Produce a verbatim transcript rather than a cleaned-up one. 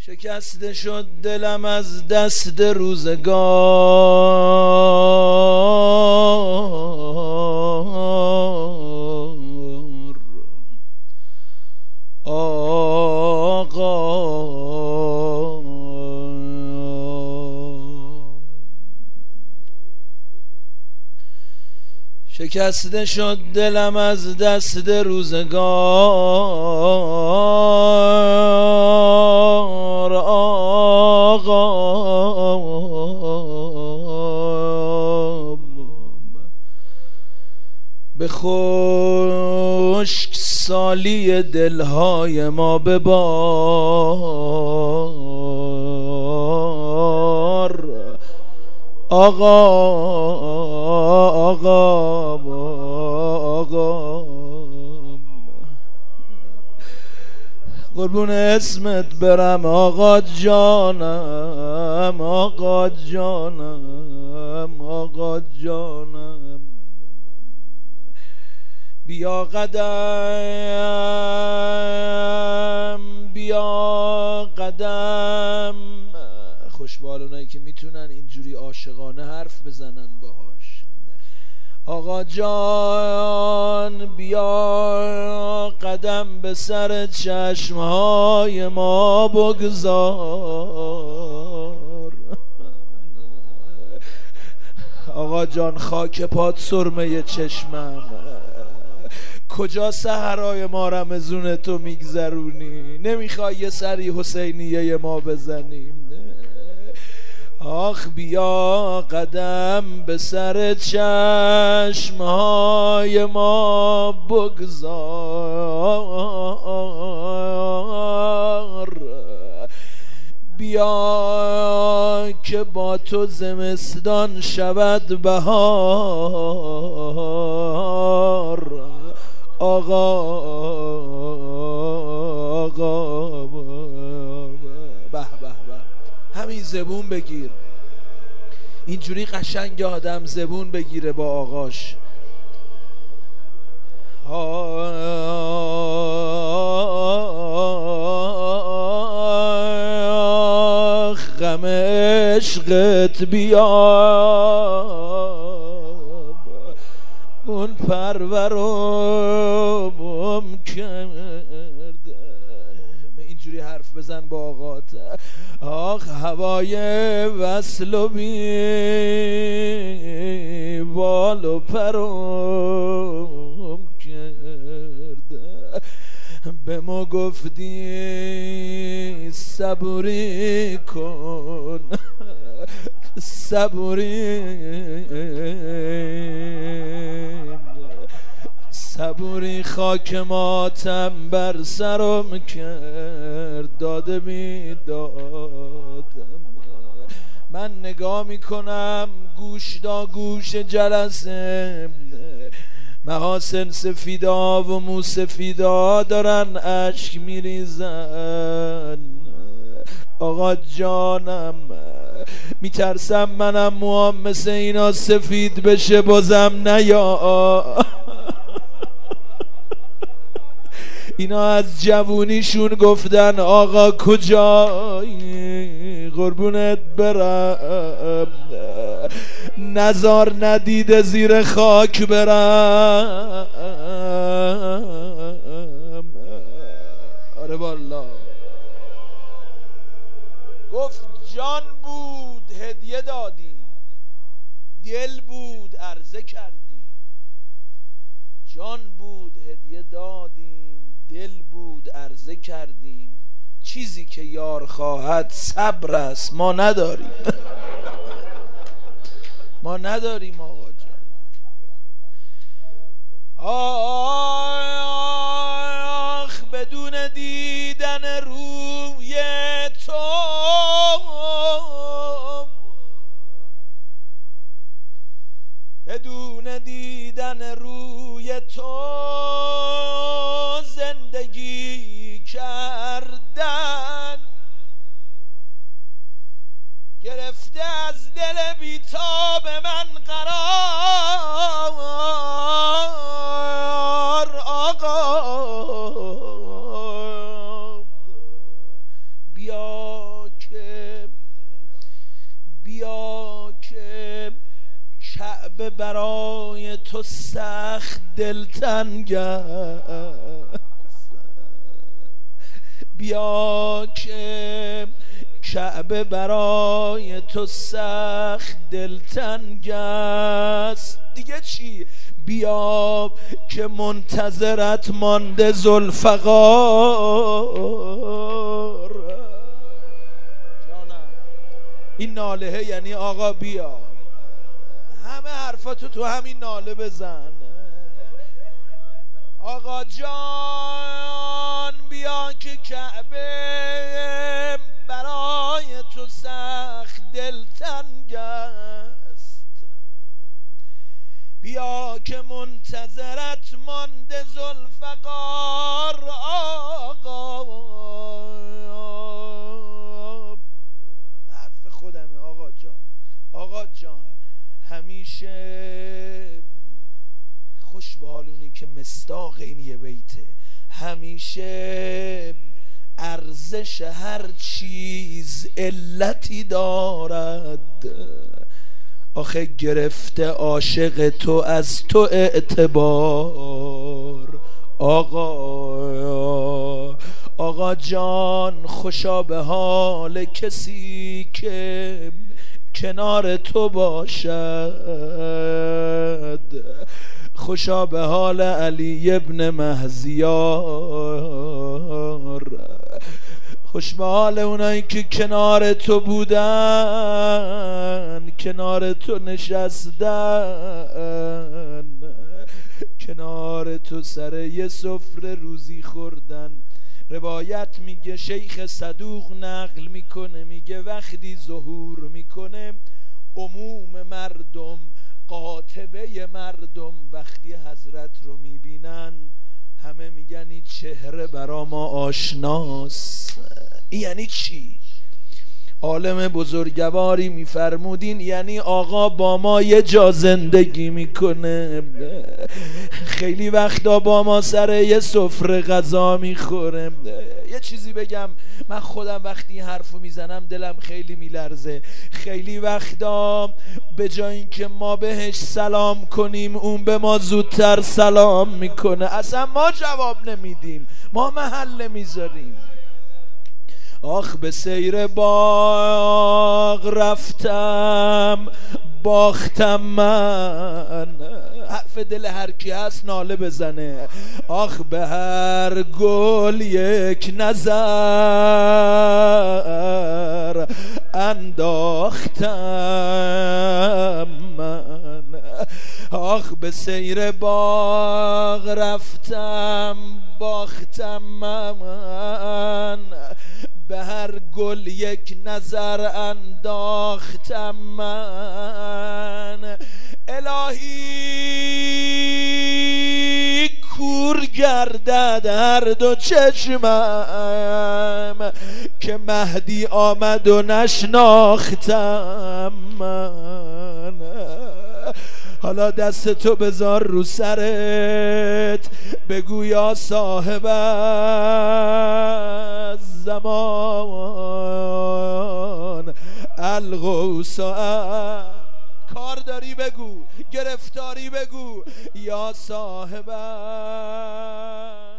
شکسته شد دلم از دست روزگار، آقا شکسته شد دلم از دست روزگار، آقا به خشک سالی دلهای ما ببار، آقا آقا آقا قربون اسمت برم آقا جانم، آقا جانم، آقا جانم. بیا قدم بیا قدم. خوشبال اونایی که میتونن اینجوری عاشقانه حرف بزنن باهاش. آقا جان بیا قدم به سر چشمهای ما بگذار، آقا جان خاک پات سرمه چشمم، کجا سحرای ما رمزون تو میگذرونی؟ نمیخوای یه سری حسینیه ما بزنیم؟ آخ بیا قدم به سر چشمهای ما بگذار، بیا که با تو زمستان شود بهار، آقا آقا به به به. همین زبون بگیر، اینجوری قشنگ آدم زبون بگیره با آقاش. آخ غم عشقت بیاب، اون پرورم کرده. اینجوری حرف بزن با آقات. آخ هوای وصل و بی بال و پرم کرده. به ما گفتی صبوری کن، صبوری صبوری خاک ماتم بر سرم کرد، داده می دادم. من نگاه میکنم گوش دا گوش جلسه، محاسن سفیدا و مو سفیدا دارن اشک میریزن. آقا جانم میترسم منم موام مثل اینا سفید بشه بازم نیا. اینا از جوونیشون گفتن آقا کجایی؟ قربونت برم نزار ندیده زیر خاک برم. آره والا گفت جان بود هدیه دادی، دل بود عرضه کردی. جان بود هدیه دادیم، دل بود عرضه کردیم. چیزی که یار خواهد صبر است، ما نداریم. ما نداریم آقا جان. آخ بدون دیدن روی تو، بدون دیدن روی تو زندگی کردن، گرفته از دل بیتاب من قرار. آقا بیا کعبه برای تو سخت دلتنگ است، بیا که کعبه برای تو سخت دلتنگ است. دیگه چی؟ بیا که منتظرت مانده ذوالفقار. جانم این ناله یعنی آقا بیا، همه حرفاتو تو همین ناله بزن. آقا جان بیا که کعبه برای تو سخت دلتنگ است، بیا که منتظرت مانده ذوالفقار. آقا حرف خودمه آقا جان. آقا جان همیشه خوش به حالونی که مصداق این یه بیته، همیشه ارزش هر چیز علتی دارد. آخه گرفته عاشق تو از تو اعتبار. آقا آقا جان خوشا به حال کسی که کنار تو باشد، خوشا به حال علی ابن مهزیار، خوش به حال اونایی که کنار تو بودن، کنار تو نشستن، کنار تو سر یه سفره روزی خوردن. روایت میگه شیخ صدوق نقل میکنه، میگه وقتی ظهور میکنه عموم مردم، قاطبه مردم وقتی حضرت رو میبینن همه میگن این چهره برا ما آشناست. این یعنی چی؟ عالم بزرگواری میفرمودین یعنی آقا با ما یه جا زندگی میکنه، خیلی وقتا با ما سر یه سفره غذا میخوره. یه چیزی بگم، من خودم وقتی این حرفو میزنم دلم خیلی میلرزه. خیلی وقتا به جای اینکه ما بهش سلام کنیم اون به ما زودتر سلام میکنه، اصلا ما جواب نمیدیم، ما محل نمیذاریم. آخ به سیر باغ رفتم باختم من، حرف دل هر کی هست ناله بزنه. آخ به هر گل یک نظر انداختم من، آخ به سیر باغ رفتم باختم من، به هر گل یک نظر انداختم من. الهی کور گردد هر دو چشمم که مهدی آمد و نشناختم من. حالا دست تو بذار رو سرت بگو یا صاحب الزمان الغوث، کار داری بگو، گرفتاری بگو یا صاحب